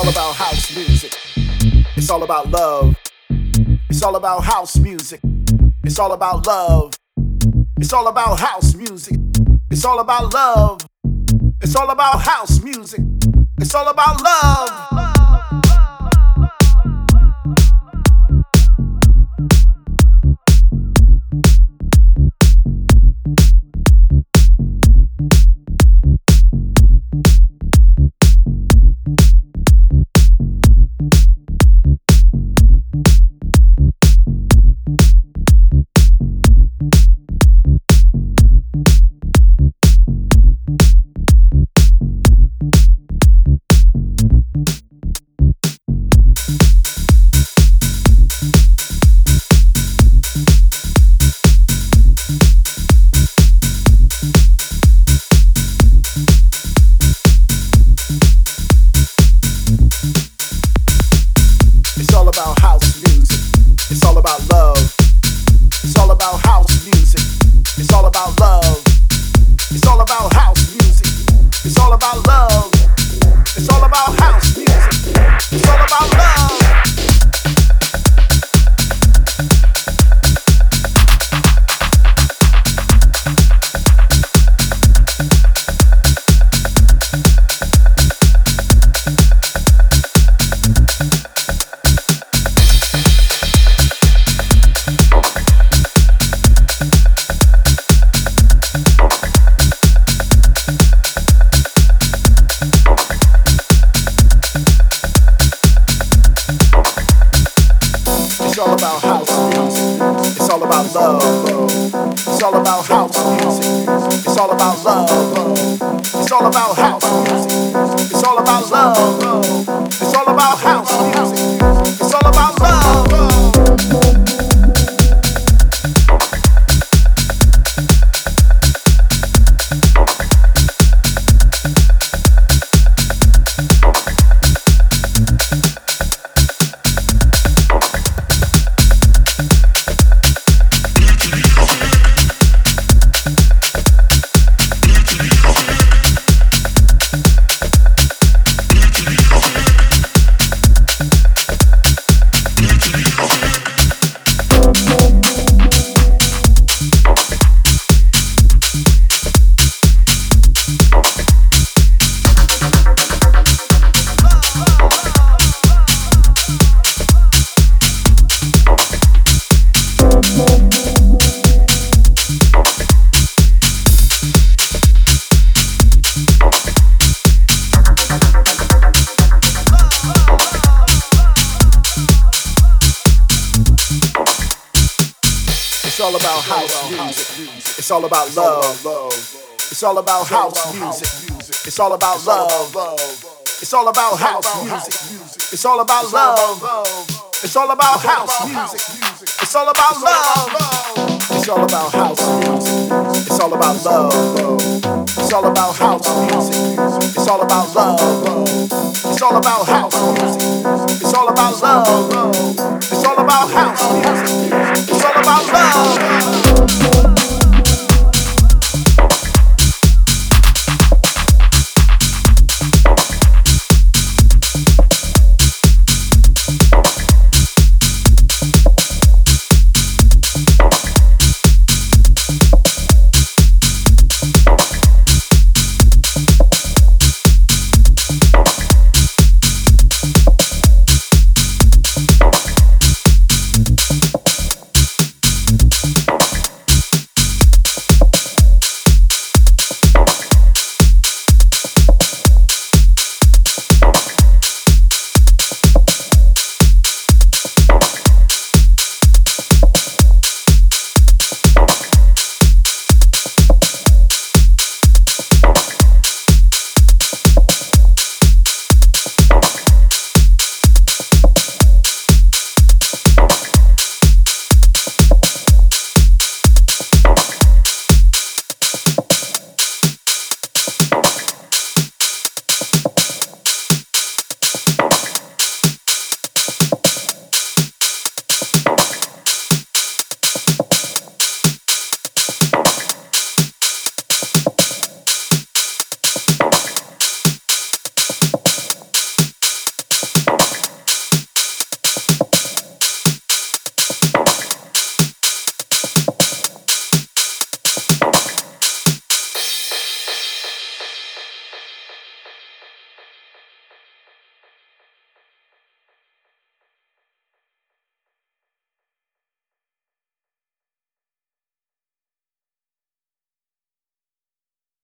all about house music. It's all about love. It's all about house music. It's all about love. It's all about house music. It's all about love. It's all about house music. It's all about love. It's all about house music. It's all about love. It's all about house music. It's all about love. It's all about house music. It's all about love. It's all about house music. It's all about love. It's all about house music. It's all about love. It's all about house music. It's all about love. It's all about house music. It's all about love. It's all about house music. It's all about love. It's all about house music. It's all about love. It's all about house music. It's all about love. It's all about house music. It's all about love. It's all about house music. It's all about love. It's all about house music. It's all about love. It's all about house music. It's all about love. It's all about house music. It's all about love. It's all about house music. It's all about love.